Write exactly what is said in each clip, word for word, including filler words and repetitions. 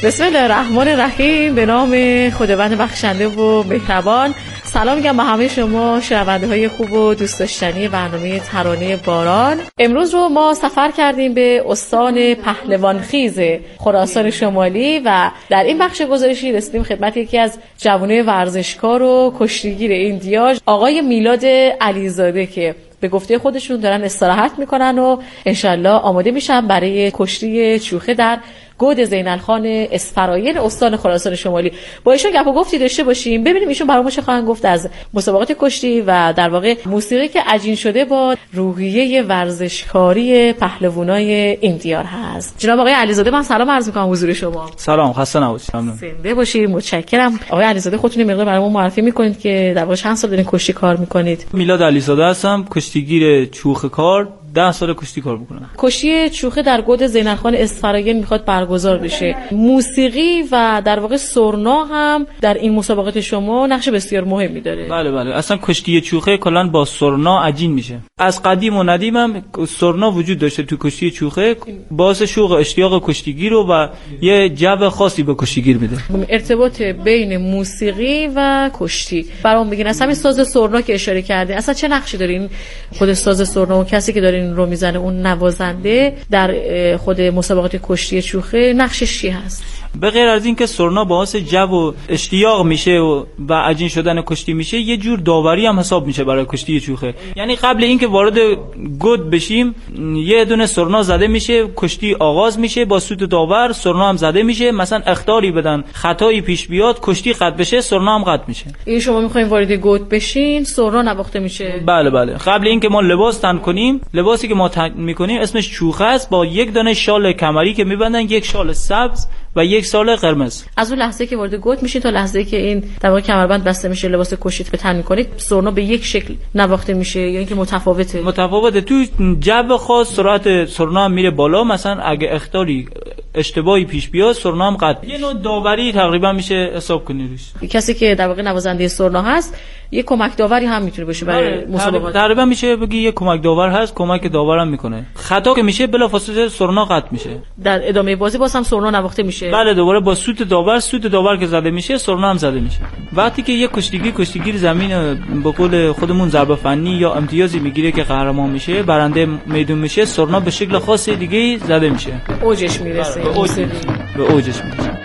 بسم الله الرحمن الرحیم. به نام خداوند بخشنده و مهربان. سلام میگم به همه شما شنونده های خوب و دوست داشتنی برنامه ترانه باران. امروز رو ما سفر کردیم به استان پهلوانخیز خراسان شمالی و در این بخش گزارشی رسیدیم خدمت یکی از جوانای ورزشکار و کشتیگیر این دیار، آقای میلاد علیزاده، که به گفته خودشون دارن استراحت میکنن و انشالله آماده میشن برای کشتی چوخه در گود زینالخان اسفراین استان خراسان شمالی. با ایشون گپ و گفتی داشته باشیم، ببینیم ایشون برامون چه خواهند گفت از مسابقات کشتی و در واقع موسیقی که عجین شده با روحیه ورزشکاری پهلوانای این دیار هست. جناب آقای علیزاده، من سلام عرض میکنم حضور شما. سلام، خسته نباشید. ممنون. زنده باشید. متشکرم. آقای علیزاده، خودتون یه مقدار برامون معرفی میکنید که در واقع چند سال دارین کشتی کار میکنید؟ میلاد علیزاده هستم، کشتیگیر چوخه کار. ده سال کشتی کار میکنم. کشتی چوخه در گود زینالخان اسفراین میخواد برگزار بشه. موسیقی و در واقع سرنا هم در این مسابقات شما نقش بسیار مهمی داره. بله بله، اصلا کشتی چوخه کلا با سرنا عجین میشه. از قدیم و ندیم هم سرنا وجود داشته تو کشتی چوخه، باعث شوق اشتیاق کشتیگیر رو و یه جو خاصی به کشتیگیر میده. ارتباط بین موسیقی و کشتی برام بگین. اصلا این ساز سرنا که اشاره کردین، اصلا چه نقشی داره این خود ساز سرنا و کسی که داره رو میزنه، اون نوازنده در خود مسابقات کشتی چوخه نقشش چی هست؟ به غیر از این که سرنا باعث جو و اشتیاق میشه و, و عجین شدن کشتی میشه، یه جور داوری هم حساب میشه برای کشتی چوخه. یعنی قبل اینکه وارد گود بشیم یه دونه سرنا زده میشه، کشتی آغاز میشه، با صوت داور سرنا هم زده میشه. مثلا اخطاری بدن، خطایی پیش بیاد، کشتی قطع بشه، سرنا هم قطع میشه. این شما میخواین وارد گود بشین، سرنا نواخته میشه؟ بله بله. قبل اینکه ما لباس تن کنیم، لباسی که ما تن میکنیم اسمش چوخه است، با یک دانه شال کمری که میبندن، یک شال سبز و یک سال قرمز. از اون لحظه که وارد گود میشین تا لحظه که این در واقع کمربند بسته میشه، لباس کشتیت به تن میکنید، سرنا به یک شکل نواخته میشه یا اینکه متفاوته؟ متفاوته. تو جو خاص سرعت سرنا هم میره بالا. مثلا اگه اختاری اشتباهی پیش بیاد، سرنا هم قطع. یه نوع داوری تقریبا میشه حساب کنی روش. کسی که در واقع نوازنده سرنا هست یه کمک داوری هم میتونه باشه برای مسابقات. تقریبا میشه بگی یه کمک داور هست، کمک داورم میکنه. خطا که میشه بلافاصله سرنا قطع میشه. در ادامه بازی باز هم سرنا نواخته میشه. بله، دوباره با سوت داور، سوت داور که زده میشه، سرنا هم زده میشه. وقتی که یک کشتیگیر کشتیگیر زمین به قول خودمون ضربه فنی یا امتیازی میگیره که قهرمان میشه، برنده میدون میشه، سرنا به شکل خاص دیگه زده میشه. اوجش میرسه. به اوج به اوجش میرسه.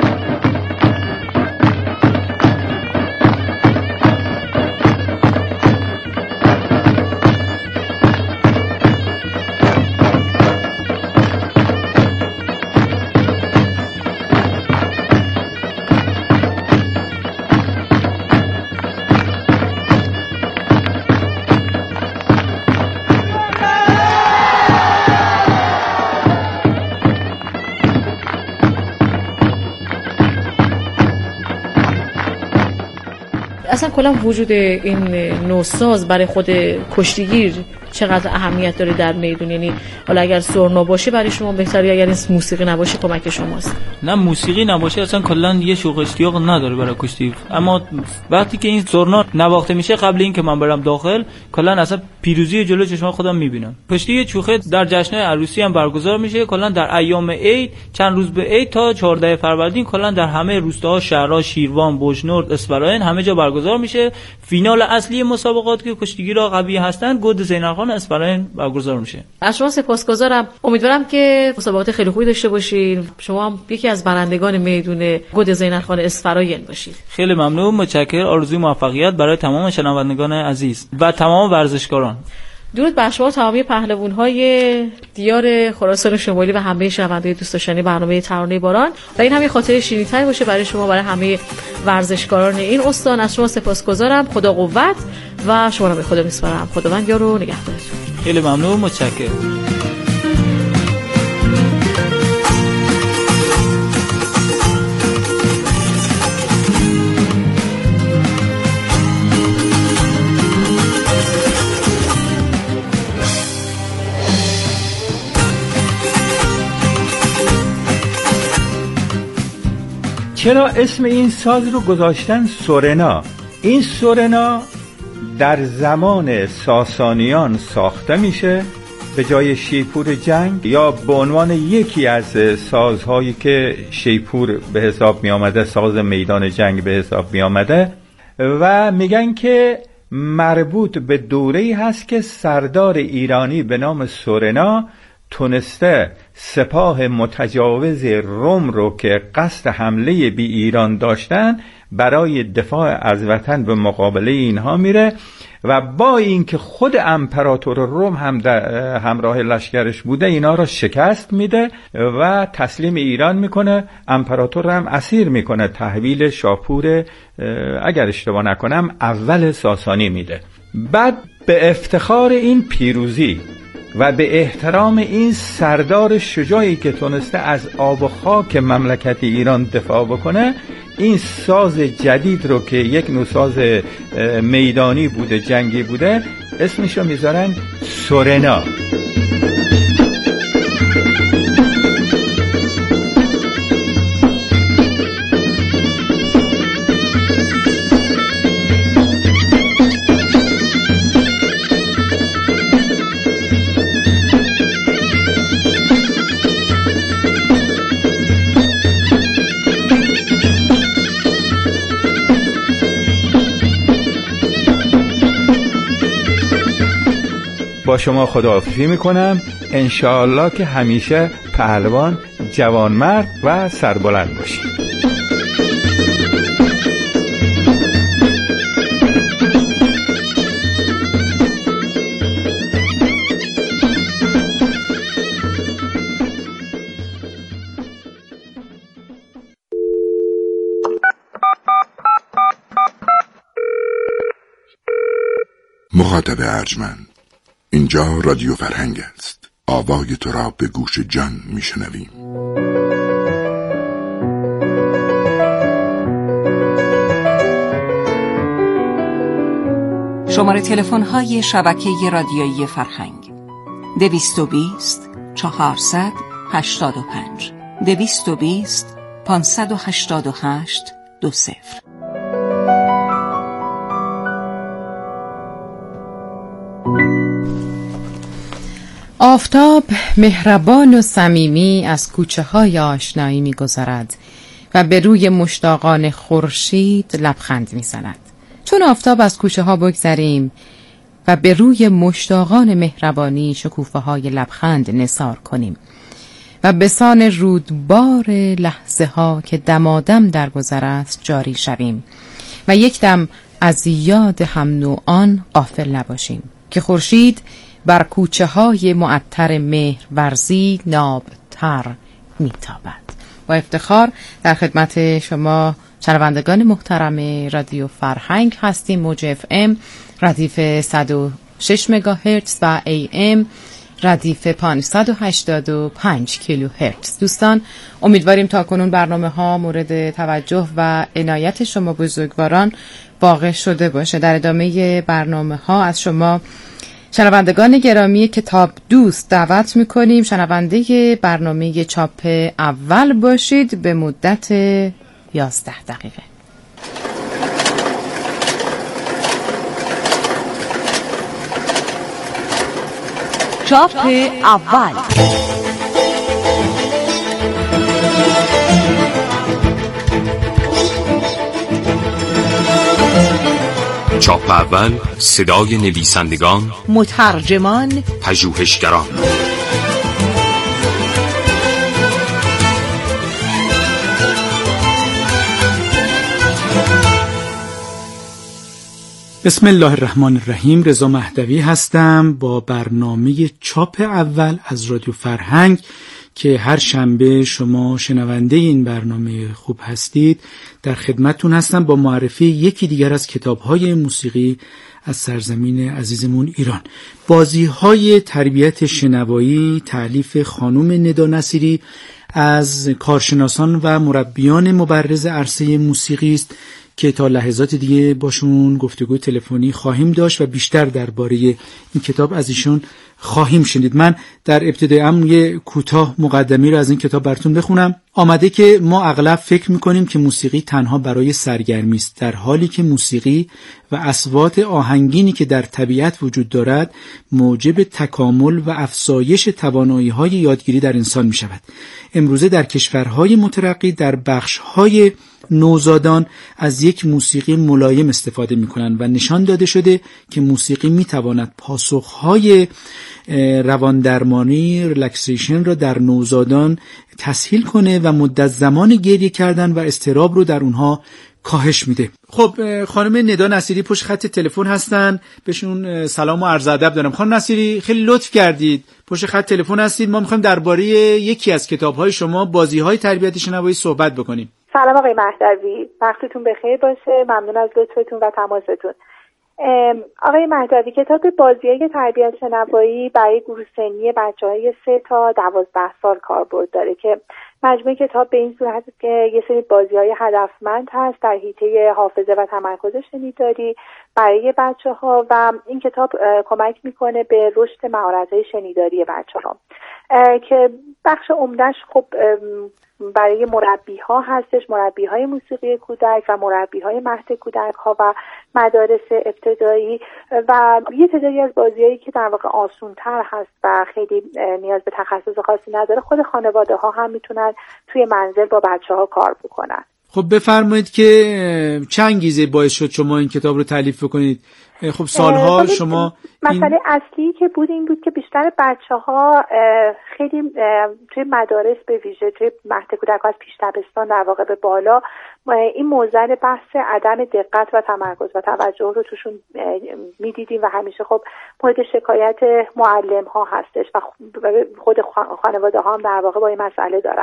اصلا کلا وجود این نوساز برای خود کشتیگیر چقدر اهمیت داره در میدون؟ یعنی حالا اگر سرنا باشه برای شما بهتره، اگر این موسیقی نباشه کمک شماست؟ نه، موسیقی نباشه اصلا کلا یه شوق اشتیاق نداره برای کشتی. اما وقتی که این سرنا نواخته میشه، قبل اینکه من برم داخل، کلا اصلا پیروزی جلوی چشم خودم میبینم. کشتی چوخه در جشن‌های عروسی هم برگزار میشه. کلا در ایام عید، چند روز به عید تا چهاردهم فروردین، کلا در همه روستاها، شهرها، شیروان، بوجنورد، اسفراین، همه جا برگزار میشه. فینال اصلی مسابقات که کشتیگیرها قوی هستن، گود زینالخان اسفراین برگزار میشه. از شما سپاسگزارم. امیدوارم که مسابقات خیلی خوبی داشته باشین. شما هم یکی از برندگان میدون گود زینالخان اسفراین باشید. خیلی ممنون، متشکرم. آرزوی موفقیت برای تمام شنوندگان عزیز و تمام ورزشکاران. درود بر شما تمامی پهلوان‌های دیار خراسان شمالی و همه شنوندگان دوست داشتنی برنامه ترانه باران. و این هم یه خاطره شیرین‌تری باشه برای شما، برای همه ورزشکاران این استان. از شما سپاسگزارم. خدا قوت و شما رو به خدا میسپارم. خداوند یار و نگهدارتون. خیلی ممنون، متشکرم. چرا اسم این ساز رو گذاشتن سرنا؟ این سرنا در زمان ساسانیان ساخته میشه به جای شیپور جنگ یا به عنوان یکی از سازهایی که شیپور به حساب می آمده، ساز میدان جنگ به حساب می آمده، و میگن که مربوط به دوره‌ای هست که سردار ایرانی به نام سورنا تونسته سپاه متجاوز روم رو که قصد حمله بی ایران داشتن برای دفاع از وطن به مقابله اینها میره و با اینکه خود امپراتور روم هم همراه لشکرش بوده اینا رو شکست میده و تسلیم ایران میکنه. امپراتور هم اسیر میکنه، تحویل شاپور اگر اشتباه نکنم اول ساسانی میده. بعد به افتخار این پیروزی و به احترام این سردار شجاعی که تونسته از آب و خاک مملکت ایران دفاع بکنه، این ساز جدید رو که یک نوع ساز میدانی بوده، جنگی بوده، اسمش رو میذارن سورنا. با شما خداحافظی میکنم. انشاءالله که همیشه پهلوان، جوانمرد و سربلند باشید. مخاطب ارجمند، اینجا رادیو فرهنگ است. آوای تو را به گوش جان میشنویم. شماره تلفن های شبکه رادیویی فرهنگ: دویست و بیست چهارصد هشتاد و پنج دویست و بیست پانصد و هشتاد و هشت دو صفر. آفتاب مهربان و صمیمی از کوچه های آشنایی می گذرد و به روی مشتاقان خورشید لبخند می زند. چون آفتاب از کوچه ها بگذریم و به روی مشتاقان مهربانی شکوفه های لبخند نثار کنیم و به سان رودبار لحظه ها که دمادم در گذر است جاری شویم و یک دم از یاد هم نوعان غافل نباشیم که خورشید بر کوچه های معطر مهر ورزی نابتر میتابد. با افتخار در خدمت شما شنوندگان محترم رادیو فرهنگ هستیم. موج اف ام ردیف صد و شش مگاهرتز و ای ام ردیف پانصد و هشتاد و پنج کیلوهرتز. دوستان، امیدواریم تا کنون برنامه ها مورد توجه و عنایت شما بزرگواران واقع شده باشه. در ادامه برنامه ها از شما شنوندگان گرامی کتاب دوست دعوت میکنیم شنونده برنامه چاپ اول باشید به مدت یازده دقیقه. چاپ اول. چاپ اول، صدای نویسندگان، مترجمان، پژوهشگران. بسم الله الرحمن الرحیم. رضا مهدوی هستم با برنامه چاپ اول از رادیو فرهنگ که هر شنبه شما شنونده این برنامه خوب هستید. در خدمتتون هستم با معرفی یکی دیگر از کتاب‌های موسیقی از سرزمین عزیزمون ایران. بازی‌های تربیت شنوایی تألیف خانم ندا نصیری از کارشناسان و مربیان مبرز عرصه موسیقی است که تا لحظات دیگه باشون گفتگو تلفنی خواهیم داشت و بیشتر درباره این کتاب از ایشون خواهیم شنید. من در ابتدای امر یه کوتاه مقدمه رو از این کتاب براتون بخونم. آمده که ما اغلب فکر میکنیم که موسیقی تنها برای سرگرمی است، در حالی که موسیقی و اصوات آهنگینی که در طبیعت وجود دارد موجب تکامل و افزایش توانایی‌های یادگیری در انسان میشود. امروزه در کشورهای مترقی در بخش‌های نوزادان از یک موسیقی ملایم استفاده می‌کنند و نشان داده شده که موسیقی می‌تواند پاسخ‌های رواندرمانی ریلکسیشن را در نوزادان تسهیل کنه و مدت زمان گریه کردن و اضطراب رو در اونها کاهش میده. خب خانم ندا نصیری پشت خط تلفن هستن، بهشون سلام و عرض ادب دارم. خانم نصیری خیلی لطف کردید پشت خط تلفن هستید، ما می‌خوایم درباره یکی از کتاب‌های شما بازی‌های تربیت شنوایی صحبت بکنیم. سلام آقای مهدوی، وقتتون بخیر باشه، ممنون از لطفتون و تماستون. آقای مهدوی، کتاب بازی‌های تربیت شنوایی برای گروه سنی بچه‌های سه تا دوازده سال کاربرد داره که مجموعه کتاب به این صورت است که یه سری بازی‌های هدفمند هست در حیطه حافظه و تمرکز شنیداری برای بچه‌ها و این کتاب کمک میکنه به رشد مهارت‌های شنیداری بچه‌ها که بخش عمده‌اش خب برای مربی‌ها هستش، مربی‌های موسیقی کودک و مربی‌های مهد کودک‌ها و مدارس ابتدایی و یه تعدادی از بازی‌هایی که در واقع آسان‌تر هست و خیلی نیاز به تخصص خاصی نداره، خود خانواده‌ها هم میتونن توی منزل با بچه‌ها کار بکنن. خب بفرمایید که چه انگیزه باعث شد شما این کتاب رو تالیف بکنید؟ خب سالها شما مسئله این... اصلی که بود این بود که بیشتر بچه‌ها خیلی توی مدارس به ویژه توی مهد کودک از پیش دبستان در واقع به بالا این موضوع بحث عدم دقت و تمرکز و توجه رو توشون میدیدیم و همیشه خب مورد شکایت معلم‌ها هستش و خود خانواده ها هم در واقع با این مسئله دارن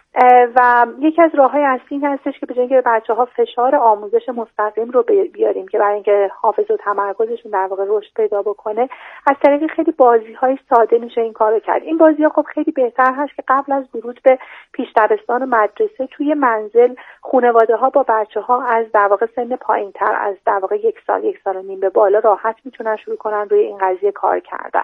و یکی از راه‌های اصلی هستش که به جای اینکه به بچه‌ها فشار آموزش مستقیم رو بیاریم که برای اینکه حافظه و تمرکزشون در واقع رشد پیدا بکنه، از طریق خیلی بازی‌های ساده میشه این کارو کرد. این بازی‌ها خب خیلی بهتر هست که قبل از ورود به پیش دبستان و مدرسه توی منزل خانواده‌ها با بچه‌ها از در واقع سن پایین‌تر از در واقع یک سال یک سال و نیم به بالا راحت میتونن شروع کنن روی این قضیه کار کردن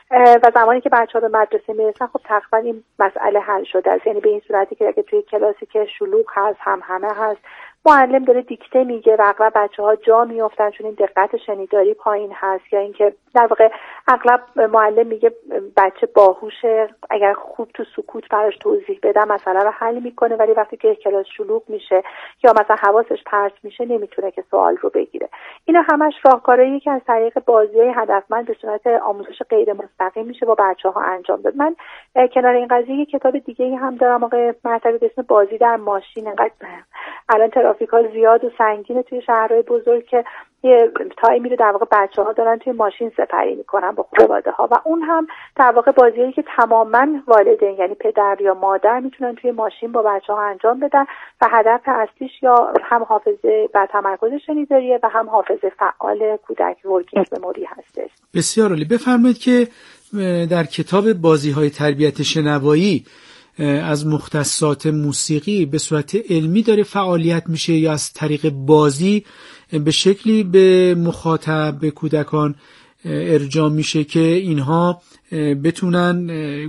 و زمانی که بچه‌ها به مدرسه میرسن خب تقریبا این مسئله حل شده است. یعنی به این صورتی که اگه توی کلاسی که شلوغ هست، هم همه هست، معلم داره دیکته میگه و اغلب بچه‌ها جا میافتن چون این دقت شنیداری پایین هست، یا اینکه در واقع اغلب معلم میگه بچه باهوشه، اگر خوب تو سکوت براش توضیح بده مسئله رو حل میکنه، ولی وقتی که کلاس شلوغ میشه یا مثلا حواسش پرت میشه نمیتونه که سوال رو بگیره. اینا همش راهکارهایی که از طریق بازی‌های هدفمند به صورت آموزش غیر مستقیم میشه با بچه‌ها انجام داد. من کنار این قضیه یک کتاب دیگه‌ای هم دارم آقای مهدوی به اسم بازی در ماشین. انقدر الان ترافیک‌ها زیاد و سنگینه توی شهرهای بزرگ که یه تایمی رو در واقع بچه‌ها دارن توی ماشین سپری میکنن با خانواده‌ها و اون هم در واقع بازیایی که تماماً والدین یعنی پدر یا مادر میتونن توی ماشین با بچه‌ها انجام بدن و هدف اصلیش یا هم حافظه و تمرکز شنیداریه و هم حافظه فعال کودک ورکینگ مموری هستش. بسیار عالی. بفرمایید که در کتاب بازی‌های تربیت شنوایی از مختصات موسیقی به صورت علمی داره فعالیت میشه یا از طریق بازی به شکلی به مخاطب به کودکان ارجاع میشه که اینها بتونن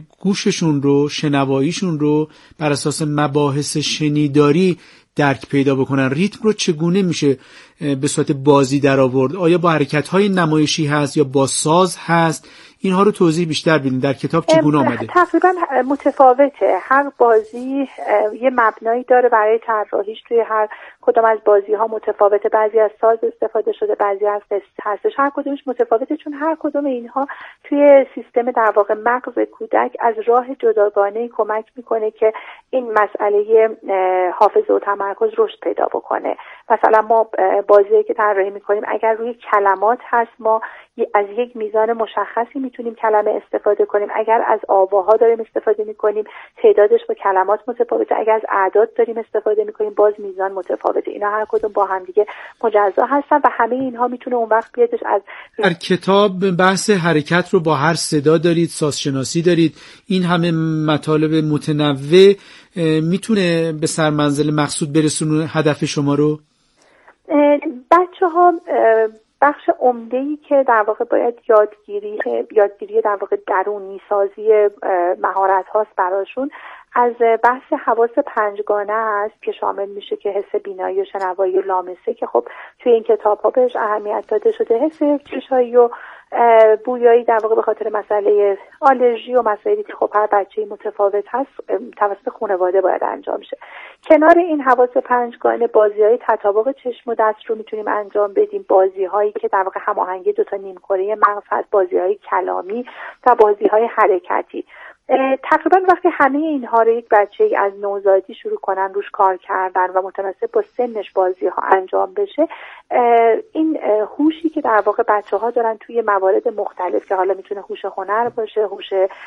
گوششون رو شنواییشون رو بر اساس مباحث شنیداری درک پیدا بکنن؟ ریتم رو چگونه میشه به صورت بازی در آورد؟ آیا با حرکت‌های نمایشی هست یا با ساز هست؟ اینها رو توضیح بیشتر بدین در کتاب چگونه آمده؟ تقریبا متفاوته. هر بازی یه مبنایی داره برای طراحیش، توی هر کدام از بازی ها متفاوته. بعضی از ساز استفاده شده، بعضی از قصه هستش، هر کدومش متفاوته چون هر کدوم اینها توی سیستم در واقع مغز کودک از راه جداگانه کمک میکنه که این مسئله حافظه و تمرکز رشد پیدا بکنه. مثلا ما بازی که طراحی میکنیم اگر روی کلمات هست ما از یک میزان مشخصی میتونیم کلمه استفاده کنیم، اگر از آواها داریم استفاده میکنیم تعدادش با کلمات متفاوته، اگر از اعداد داریم استفاده میکنیم باز میزان متفاوته. اینا هر کدوم با هم دیگه مجزا هستن و همه اینها میتونه اون وقت بیادش از در کتاب بحث حرکت رو با هر صدا دارید، سازشناسی دارید، این همه مطالب متنوع میتونه به سرمنزل مقصود برسونه هدف شما رو؟ بچه ها بخش عمده‌ای که در واقع باید یادگیری یادگیری در واقع درونی سازی مهارت هاست براشون از بحث حواس پنجگانه است که شامل میشه که حس بینایی و شنوایی و لامسه که خب توی این کتاب ها بهش اهمیت داده شده، حس چشایی و بویایی در واقع به خاطر مسئله آلرژی و مسائلی که خب هر بچه‌ای متفاوت هست توسط خانواده باید انجام شه. کنار این حواس پنجگانه بازی‌های تطابق چشم و دست رو میتونیم انجام بدیم، بازی‌هایی که در واقع هماهنگی دو تا نیمکره مغز هست، بازی‌های کلامی و بازی‌های حرکتی. تقریبا وقتی همه اینها رو یک بچه از نوزادی شروع کنن روش کار کردن و متناسب با سنش بازی ها انجام بشه، این هوشی که در واقع بچه ها دارن توی موارد مختلف که حالا میتونه هوش هنر باشه، هوش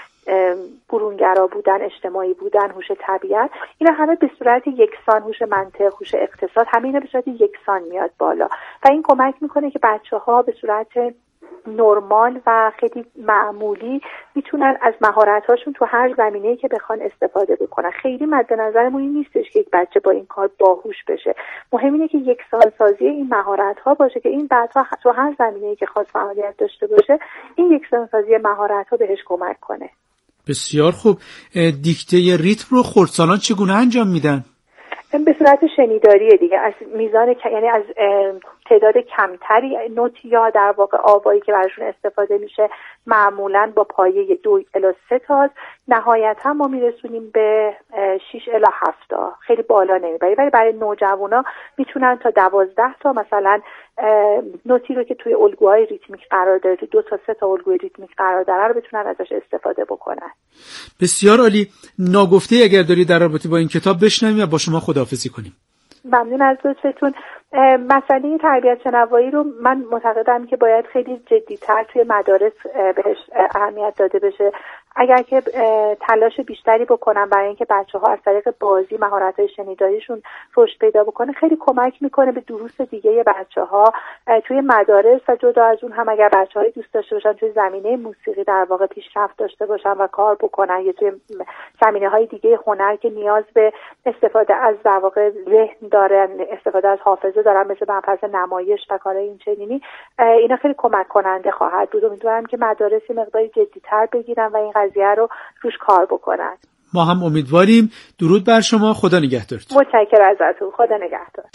برونگرا بودن، اجتماعی بودن، هوش طبیعت، اینا همه به صورت یکسان، هوش منطق، هوش اقتصاد، همه اینا به صورت یکسان میاد بالا و این کمک میکنه که بچه ها به صورت نرمال و خیلی معمولی میتونن از مهارت‌هاشون تو هر زمینه‌ای که بخوان استفاده بکنن. خیلی مد نظرمون این نیستش که یک بچه با این کار باهوش بشه، مهم اینه که یک سال سازی این مهارت‌ها باشه که این بعدها تو هر زمینه‌ای که خاص فعالیت داشته باشه این یک سال سازی مهارت‌ها بهش کمک کنه. بسیار خوب. دیکته ریتم رو خردسالان چگونه انجام میدن؟ به صورت شنیداریه دیگه، از میزان یعنی از تعداد کمتری نوت یا در واقع آوایی که براشون استفاده میشه، معمولا با پایه دو الی سه تا، نهایتا ما میرسونیم به شش الی هفت تا، خیلی بالا نمیبریم، ولی برای نوجوانا میتونن تا دوازده تا مثلا نوتی رو که توی الگوهای ریتمیک قرار داره، تو دو تا سه تا الگوی ریتمیک قرار داره رو بتونن ازش استفاده بکنن. بسیار عالی. ناگفته اگر داری در رابطه با این کتاب بشنویم و با شما خداحافظی کنیم. ممنون از لطفتون. مسئله تربیت شنوایی رو من معتقدم که باید خیلی جدی‌تر توی مدارس بهش اهمیت داده بشه. اگر که تلاش بیشتری بکنن برای اینکه بچه‌ها از طریق بازی مهارت‌های شنیداریشون رشد پیدا بکنه، خیلی کمک میکنه به دروس دیگه بچه‌ها توی مدارس و جدا از اون هم اگر بچه‌های دوست داشته باشن توی زمینه موسیقی در واقع پیشرفت داشته باشن و کار بکنن، یا توی زمینه‌های دیگه هنر که نیاز به استفاده از در واقع ذهن دارن، استفاده از حافظه دارن، مثل مبحث نمایش و کارهای این چنینی، اینا خیلی کمک کننده خواهد بود. امیدوارم که مدارس مقداری جدی‌تر بگیرن و این قضیه رو روش کار بکنن. ما هم امیدواریم. درود بر شما. خدا نگهدارتون. متشکرم ازتون. خدا نگهدار.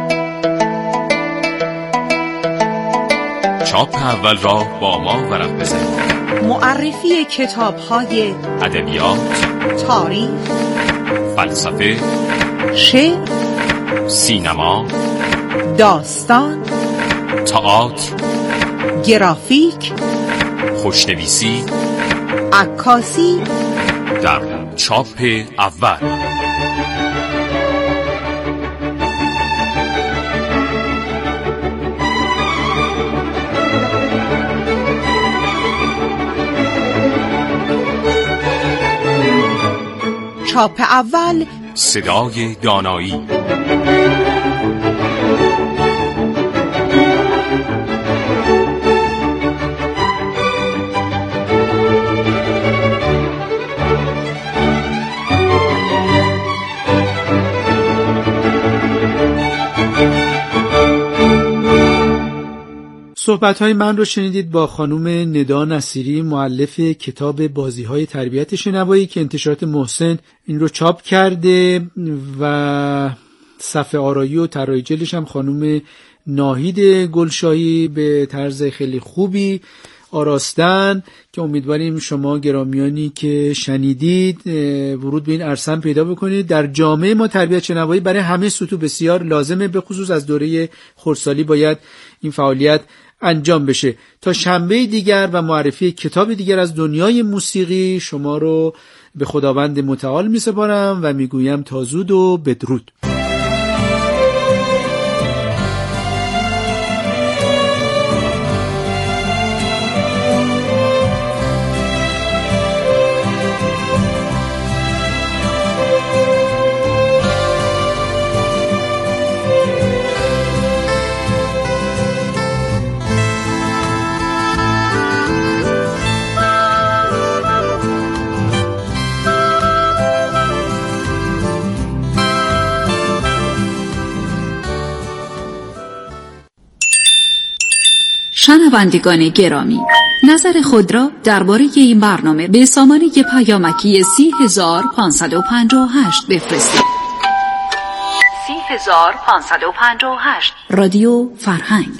چاپ اول را با ما ورق بزنید. معرفی کتاب‌های ادبیات، تاریخ، فلسفه، شعر، سینما، داستان، تئاتر، گرافیک، خوشنویسی، عکاسی در چاپ اول. چاپ اول، صدای دانایی. صحبت‌های من رو شنیدید با خانم ندا نصیری، مؤلف کتاب بازی‌های تربیت شنوایی که انتشارات محسن این رو چاپ کرده و صفحه آرایی و طراحی جلدش هم خانم ناهید گلشاهی به طرز خیلی خوبی آراستن که امیدواریم شما گرامیانی که شنیدید ورود به این عرصه پیدا بکنید. در جامعه ما تربیت شنوایی برای همه سطوح بسیار لازمه، به خصوص از دوره خردسالی باید این فعالیت انجام بشه. تا شنبه دیگر و معرفی کتاب دیگر از دنیای موسیقی شما رو به خداوند متعال می سپارم و می گویم تا زود و بدرود. شنوندگان گرامی، نظر خود را درباره این برنامه به سامانه پیامکی سی هزار پانصد و پنجاه و هشت بفرستید. سی هزار پانصد و پنجاه و هشت رادیو فرهنگ.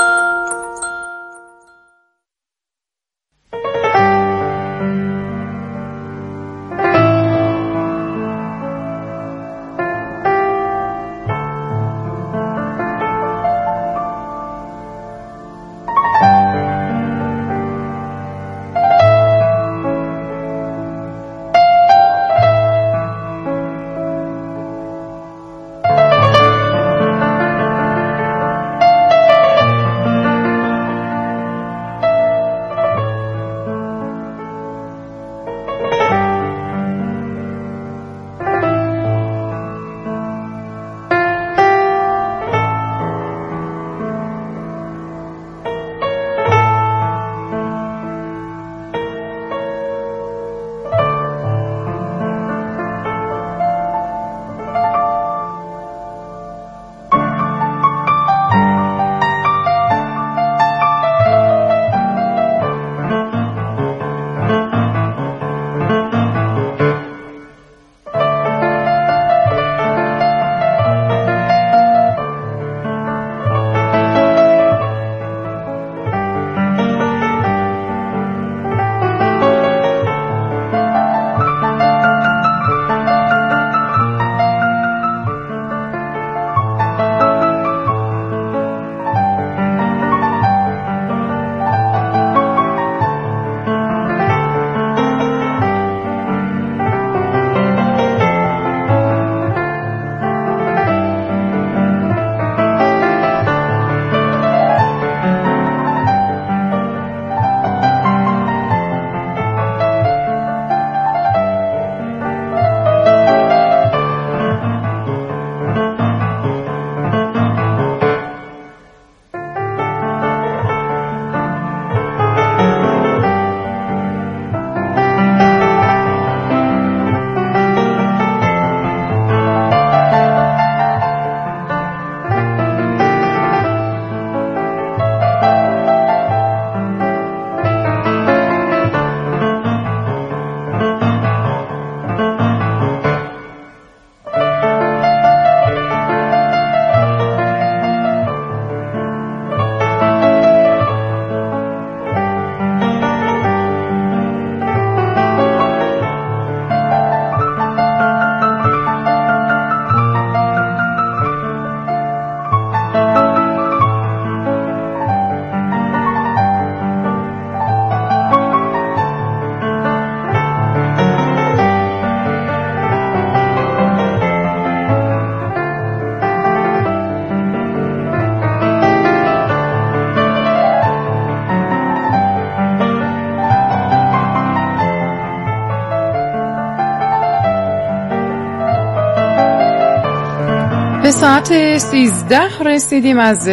به ساعت سیزده رسیدیم. از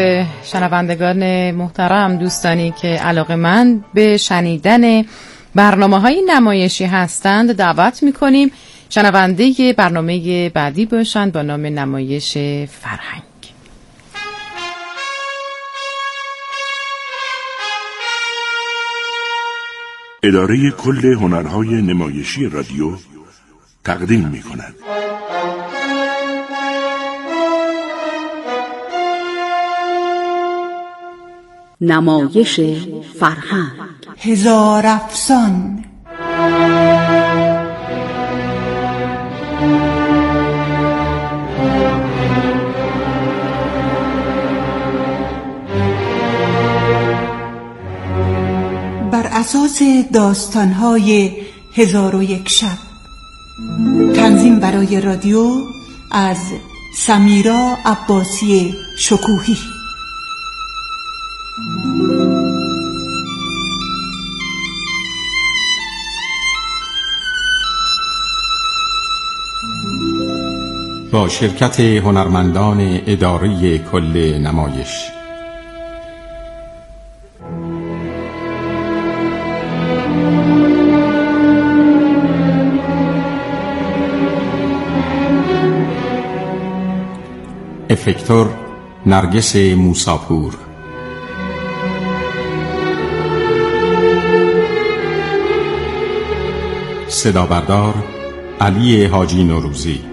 شنوندگان محترم، دوستانی که علاقه‌مند به شنیدن برنامه‌های نمایشی هستند دعوت می‌کنیم شنونده برنامه بعدی باشند با نام نمایش فرهنگ. اداره کل هنرهای نمایشی رادیو تقدیم می‌کند. نمایش فرهنگ. هزار افسان. بر اساس داستان‌های هزار و یک شب. تنظیم برای رادیو از سمیرا عباسی شکوهی. با شرکت هنرمندان اداره کل نمایش. افکتور نرگس موساپور. صدا بردار علی حاجی نوروزی،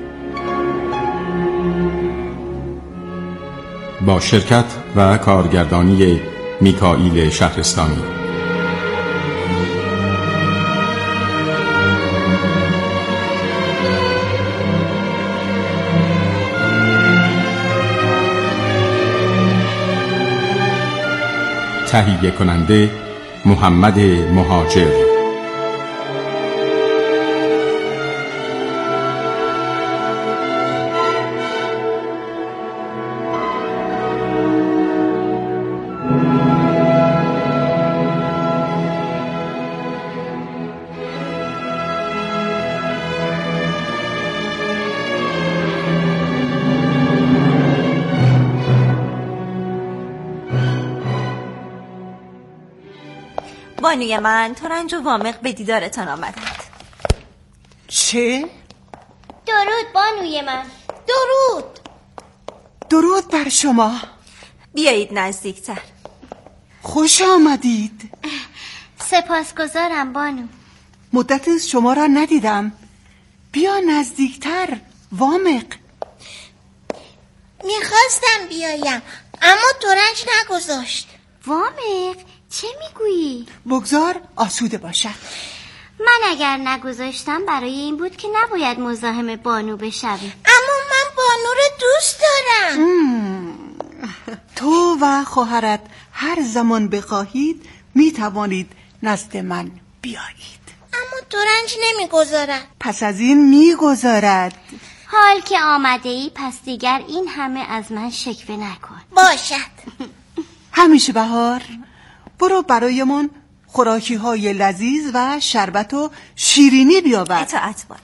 با شرکت و کارگردانی میکائیل شهرستانی. تهیه کننده محمد مهاجر. بانوی من، ترنج و وامق به دیدارتان آمدند. چه؟ درود بانوی من. درود. درود بر شما. بیایید نزدیکتر. خوش آمدید. سپاسگزارم بانو. مدت شما را ندیدم. بیا نزدیکتر وامق. میخواستم بیایم اما ترنج نگذاشت. وامق چه میگویی؟ بگذار آسوده باشد. من اگر نگذاشتم برای این بود که نباید مزاحم بانو بشوی. اما من بانو رو دوست دارم. تو و خواهرت هر زمان بخواهید می توانید نزد من بیایید. اما ترنج نمیگذارد. پس از این میگذارد. حال که آمده ای پس دیگر این همه از من شکوه نکن. باشد. همیشه بهار، برو برایمان خوراکی های لذیذ و شربت و شیرینی بیاور. اطاعت بار.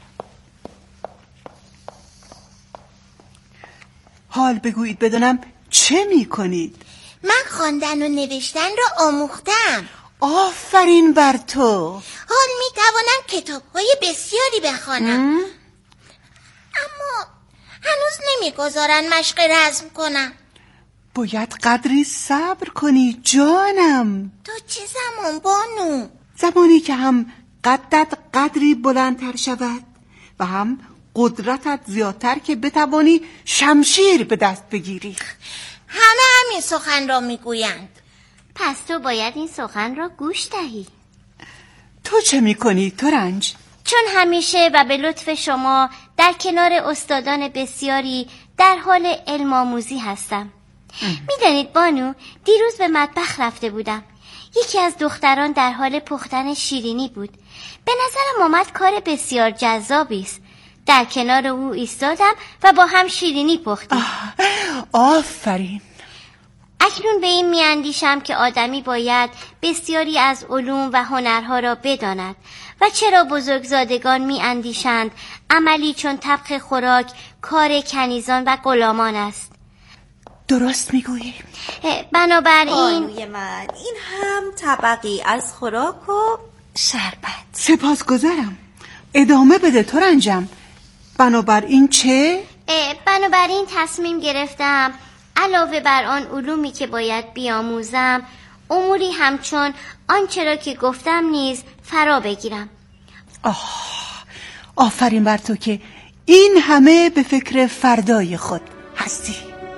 حال بگویید بدانم چه می کنید؟ من خواندن و نوشتن را آموختم. آفرین بر تو. حال می توانم کتاب های بسیاری بخوانم. اما هنوز نمیگذارن مشق رزم کنم. باید قدری صبر کنی جانم. تا چه زمان بانو؟ زمانی که هم قدت قدری بلندتر شود و هم قدرتت زیادتر که بتوانی شمشیر به دست بگیری. همه همین سخن را میگویند. پس تو باید این سخن را گوش دهی. تو چه میکنی ترنج؟ چون همیشه و به لطف شما در کنار استادان بسیاری در حال علم آموزی هستم. میدانید بانو، دیروز به مطبخ رفته بودم. یکی از دختران در حال پختن شیرینی بود. به نظرم آمد کار بسیار جذابی است. در کنار او ایستادم و با هم شیرینی پختیم. آفرین. اکنون به این میاندیشم که آدمی باید بسیاری از علوم و هنرها را بداند و چرا بزرگزادگان میاندیشند عملی چون طبخ خوراک کار کنیزان و غلامان است. درست میگویی. بنابراین بانوی من، این هم طبقی از خوراک و شربت. سپاسگزارم. ادامه بده ترنجم. بنابراین چه؟ بنابراین تصمیم گرفتم علاوه بر آن علومی که باید بیاموزم اموری همچون آنچه را که گفتم نیز فرا بگیرم. آه، آفرین بر تو که این همه به فکر فردای خود هستی.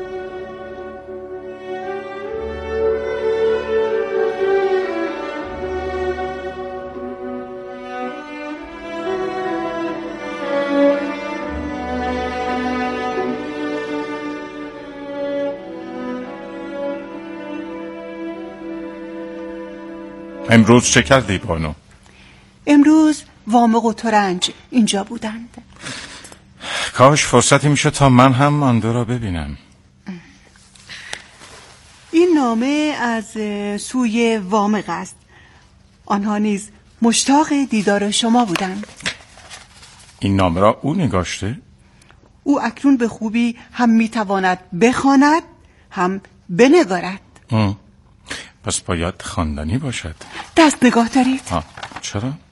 امروز چه کردی بانو؟ امروز وامق و ترنج اینجا بودند. کاش فرصتی میشه تا من هم آن دو را ببینم. این نامه از سوی وامق است. آنها نیز مشتاق دیدار شما بودند. این نامه را او نگاشته؟ او اکنون به خوبی هم میتواند بخواند هم بنگارد. ام. پس باید خواندنی باشد. دست نگاه دارید؟ آه. چرا؟